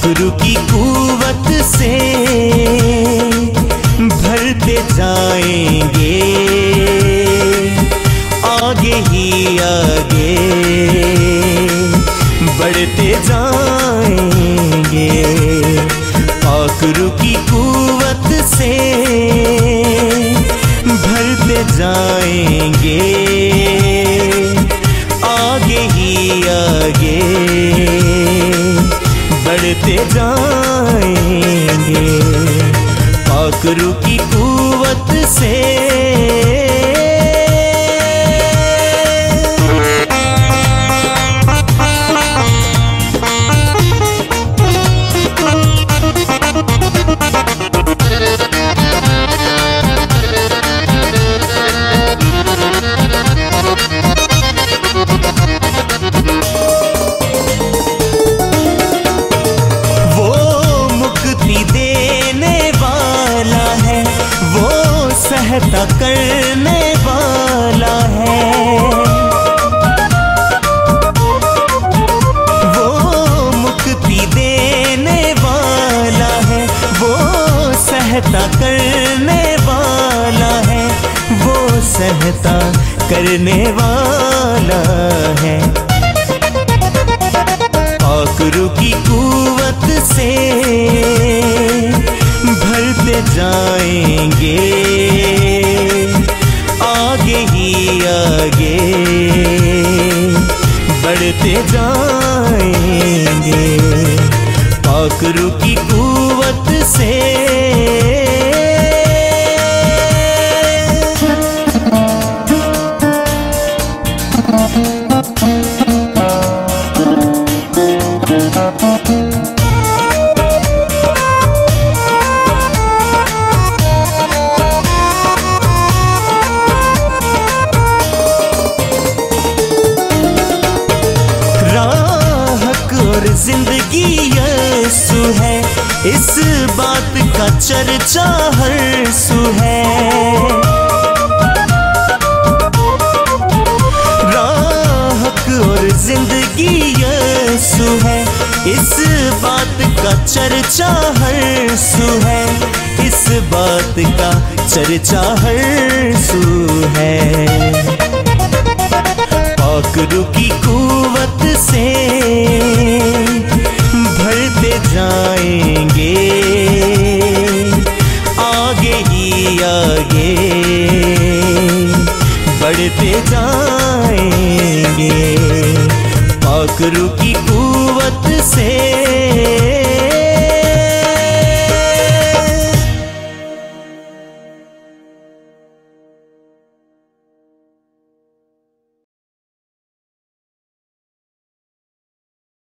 पाखरू की कुव्वत से भरते जाएंगे आगे ही आगे बढ़ते जाएंगे। पाखरू की कुव्वत से भरते जाएंगे आगे ही आगे बढ़ते जाएंगे। पाखरू की कुव्वत से सहायता करने वाला है। वो मुक्ति देने वाला है, वो सहायता करने वाला है, वो सहायता करने वाला है। पाखरू की कुव्वत से भरते जाएंगे आगे ही आगे बढ़ते जाएंगे। पाखरू की कुव्वत से जिंदगी यीशु है, इस बात का चर्चा हर सू है। राहक और जिंदगी यीशु है, इस बात का चर्चा हर सू है, इस बात का चर्चा हर सू है। पाखरू की कुव्वत से भरते जाएंगे आगे ही आगे बढ़ते जाएंगे। पाखरू की कुव्वत से